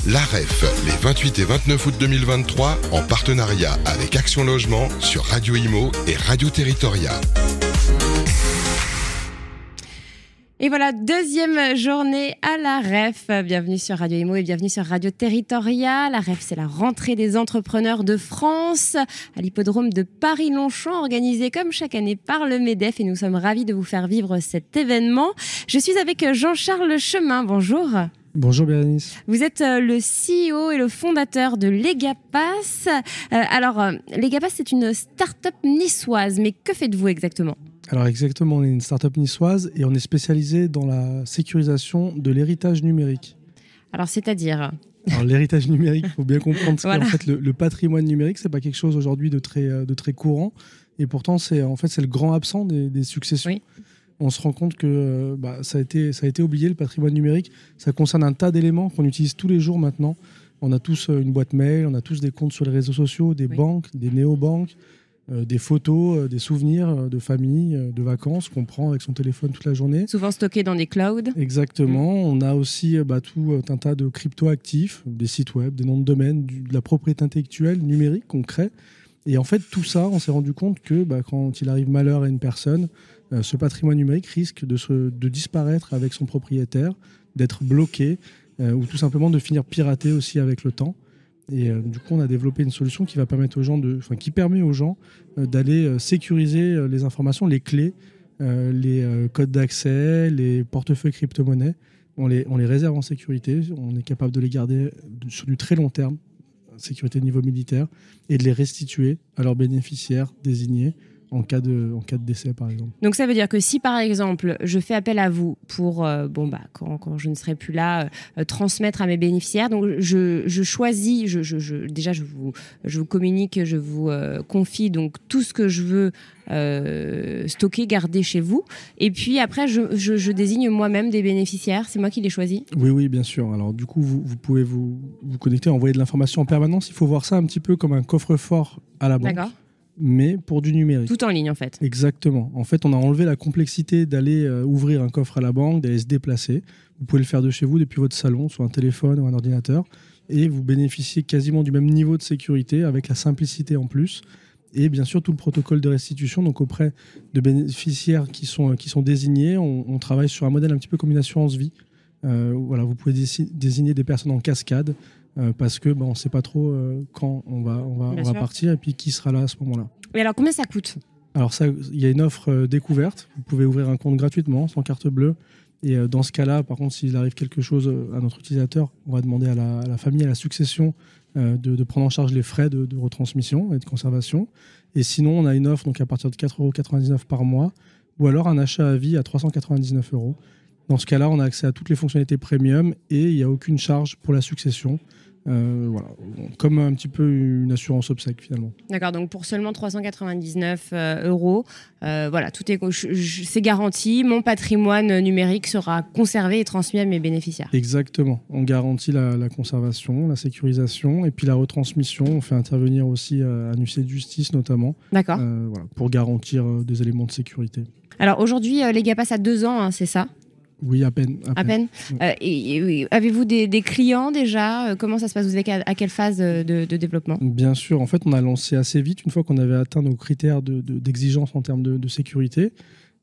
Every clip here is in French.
La REF, les 28 et 29 août 2023, en partenariat avec Action Logement sur Radio Imo et Radio Territoria. Et voilà, deuxième journée à la REF. Bienvenue sur Radio Imo et bienvenue sur Radio Territoria. La REF, c'est la rentrée des entrepreneurs de France à l'hippodrome de Paris-Longchamp, organisée comme chaque année par le MEDEF. Et nous sommes ravis de vous faire vivre cet événement. Je suis avec Jean-Charles Chemin. Bonjour. Bonjour Bérénice. Vous êtes le CEO et le fondateur de Legapass. Alors, Legapass, c'est une start-up niçoise, mais que faites-vous exactement ? Alors exactement, on est une start-up niçoise et on est spécialisé dans la sécurisation de l'héritage numérique. Alors, c'est-à-dire ? Alors l'héritage numérique, il faut bien comprendre que Voilà. en fait, le patrimoine numérique, c'est pas quelque chose aujourd'hui de très courant. Et pourtant, c'est le grand absent des successions. Oui. On se rend compte que ça a été oublié, le patrimoine numérique. Ça concerne un tas d'éléments qu'on utilise tous les jours maintenant. On a tous une boîte mail, on a tous des comptes sur les réseaux sociaux, des banques, des néobanques, des photos, des souvenirs de famille, de vacances qu'on prend avec son téléphone toute la journée. Souvent stocké dans des clouds. Exactement. On a aussi tout un tas de crypto-actifs, des sites web, des noms de domaine, de la propriété intellectuelle numérique qu'on crée. Et en fait, tout ça, on s'est rendu compte que quand il arrive malheur à une personne, ce patrimoine numérique risque de disparaître avec son propriétaire, d'être bloqué ou tout simplement de finir piraté aussi avec le temps. Et du coup, on a développé une solution qui va permettre qui permet aux gens d'aller sécuriser les informations, les clés, les codes d'accès, les portefeuilles crypto-monnaies. On les réserve en sécurité. On est capable de les garder sur du très long terme, sécurité de niveau militaire, et de les restituer à leurs bénéficiaires désignés en cas de décès, par exemple. Donc ça veut dire que si, par exemple, je fais appel à vous pour, quand je ne serai plus là, transmettre à mes bénéficiaires, donc je choisis, déjà je vous communique, je vous confie donc tout ce que je veux stocker, garder chez vous, et puis après je désigne moi-même des bénéficiaires, c'est moi qui les choisis. Oui, bien sûr. Alors du coup, vous pouvez vous connecter, envoyer de l'information en permanence. Il faut voir ça un petit peu comme un coffre-fort à la banque. D'accord. Mais pour du numérique. Tout en ligne, en fait. Exactement. En fait, on a enlevé la complexité d'aller ouvrir un coffre à la banque, d'aller se déplacer. Vous pouvez le faire de chez vous, depuis votre salon, sur un téléphone ou un ordinateur, et vous bénéficiez quasiment du même niveau de sécurité, avec la simplicité en plus, et bien sûr tout le protocole de restitution. Donc auprès de bénéficiaires qui sont désignés, on travaille sur un modèle un petit peu comme une assurance vie. Vous pouvez désigner des personnes en cascade, parce que on ne sait pas trop quand on va partir et puis qui sera là à ce moment-là. Et alors, combien ça coûte ? Alors, il y a une offre découverte. Vous pouvez ouvrir un compte gratuitement, sans carte bleue. Et dans ce cas-là, par contre, s'il arrive quelque chose à notre utilisateur, on va demander à la famille, à la succession, de prendre en charge les frais de retransmission et de conservation. Et sinon, on a une offre donc à partir de 4,99 € par mois, ou alors un achat à vie à 399 €. Dans ce cas-là, on a accès à toutes les fonctionnalités premium et il n'y a aucune charge pour la succession. Comme un petit peu une assurance obsèque finalement. D'accord, donc pour seulement 399 €, tout c'est garanti. Mon patrimoine numérique sera conservé et transmis à mes bénéficiaires. Exactement, on garantit la conservation, la sécurisation et puis la retransmission. On fait intervenir aussi un huissier de justice notamment. D'accord. Pour garantir des éléments de sécurité. Alors aujourd'hui, Legapass a 2 ans, c'est ça ? Oui, à peine. Et avez-vous des clients déjà ? Comment ça se passe ? Vous êtes à quelle phase de développement ? Bien sûr. En fait, on a lancé assez vite, une fois qu'on avait atteint nos critères d'exigence en termes de sécurité.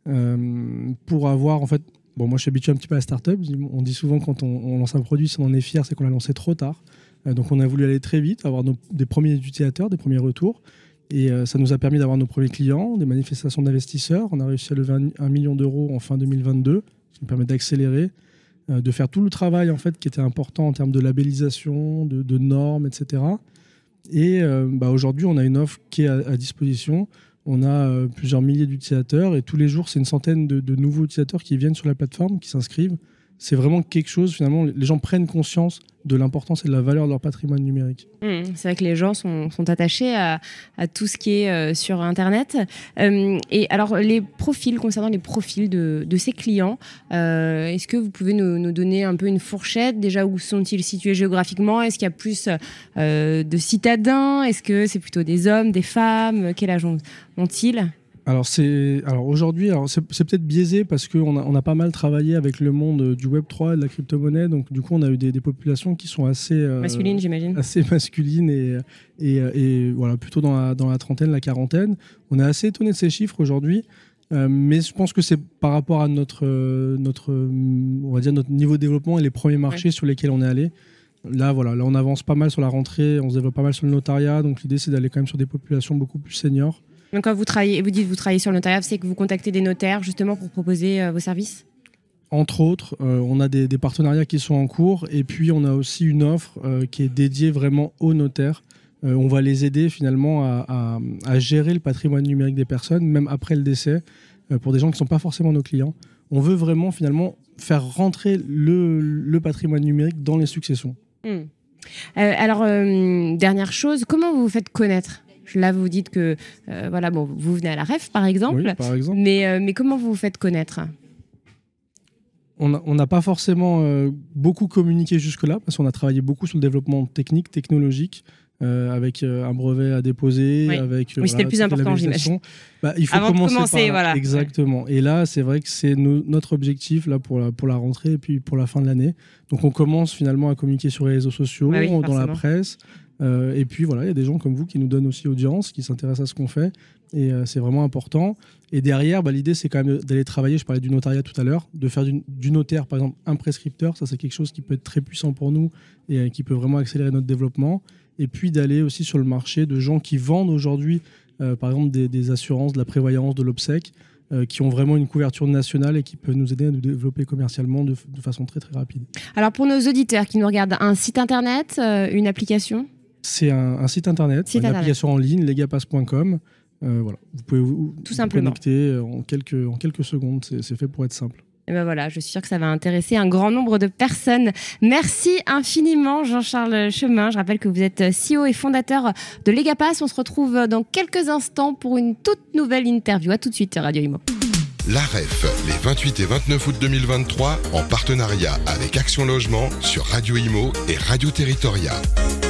Pour avoir, en fait... moi, je suis habitué un petit peu à la start-up. On dit souvent, quand on lance un produit, si on en est fier, c'est qu'on l'a lancé trop tard. Donc, on a voulu aller très vite, avoir des premiers utilisateurs, des premiers retours. Et ça nous a permis d'avoir nos premiers clients, des manifestations d'investisseurs. On a réussi à lever 1 million d'euros en fin 2022. Ça nous permet d'accélérer, de faire tout le travail en fait, qui était important en termes de labellisation, de normes, etc. Et aujourd'hui, on a une offre qui est à disposition. On a plusieurs milliers d'utilisateurs et tous les jours, c'est une centaine de nouveaux utilisateurs qui viennent sur la plateforme, qui s'inscrivent. C'est vraiment quelque chose, finalement, les gens prennent conscience de l'importance et de la valeur de leur patrimoine numérique. C'est vrai que les gens sont attachés à tout ce qui est sur Internet. Et alors, concernant les profils de ces clients, est-ce que vous pouvez nous donner un peu une fourchette ? Déjà, où sont-ils situés géographiquement ? Est-ce qu'il y a plus de citadins ? Est-ce que c'est plutôt des hommes, des femmes ? Quel âge ont-ils ? Alors aujourd'hui, c'est peut-être biaisé parce qu'on a pas mal travaillé avec le monde du Web3 et de la crypto-monnaie. Donc du coup, on a eu des populations qui sont assez masculines, j'imagine. Assez masculines et voilà, plutôt dans la trentaine, la quarantaine. On est assez étonné de ces chiffres aujourd'hui. Mais je pense que c'est par rapport à notre on va dire notre niveau de développement et les premiers marchés sur lesquels on est allé. Là, on avance pas mal sur la rentrée, on se développe pas mal sur le notariat. Donc l'idée, c'est d'aller quand même sur des populations beaucoup plus seniors. Donc quand vous travaillez sur le notariat, c'est que vous contactez des notaires justement pour proposer vos services ? Entre autres, on a des partenariats qui sont en cours et puis on a aussi une offre qui est dédiée vraiment aux notaires. On va les aider finalement à gérer le patrimoine numérique des personnes, même après le décès, pour des gens qui ne sont pas forcément nos clients. On veut vraiment finalement faire rentrer le patrimoine numérique dans les successions. Alors, dernière chose, comment vous vous faites connaître ? Là, vous dites que vous venez à la REF, par exemple. Oui, par exemple. Mais comment vous vous faites connaître ? On n'a pas forcément beaucoup communiqué jusque-là, parce qu'on a travaillé beaucoup sur le développement technique, technologique, avec un brevet à déposer. Oui, c'était le plus important, j'imagine. Il faut Avant commencer de commencer, par là. Exactement. Et là, c'est vrai que c'est notre objectif là, pour la rentrée et puis pour la fin de l'année. Donc, on commence finalement à communiquer sur les réseaux sociaux, dans la presse. Et puis voilà, il y a des gens comme vous qui nous donnent aussi audience, qui s'intéressent à ce qu'on fait, et c'est vraiment important. Et derrière, l'idée c'est quand même d'aller travailler, je parlais du notariat tout à l'heure, de faire du notaire par exemple un prescripteur, ça c'est quelque chose qui peut être très puissant pour nous et qui peut vraiment accélérer notre développement. Et puis d'aller aussi sur le marché de gens qui vendent aujourd'hui par exemple des assurances, de la prévoyance, de l'obsèque, qui ont vraiment une couverture nationale et qui peuvent nous aider à nous développer commercialement de façon très très rapide. Alors pour nos auditeurs qui nous regardent, un site internet, une application ? C'est un site internet, application en ligne, legapass.com. Voilà. Vous pouvez vous connecter en quelques secondes. C'est fait pour être simple. Et voilà, je suis sûre que ça va intéresser un grand nombre de personnes. Merci infiniment, Jean-Charles Chemin. Je rappelle que vous êtes CEO et fondateur de Legapass. On se retrouve dans quelques instants pour une toute nouvelle interview. À tout de suite, Radio Imo. La REF, les 28 et 29 août 2023, en partenariat avec Action Logement sur Radio Imo et Radio Territoria.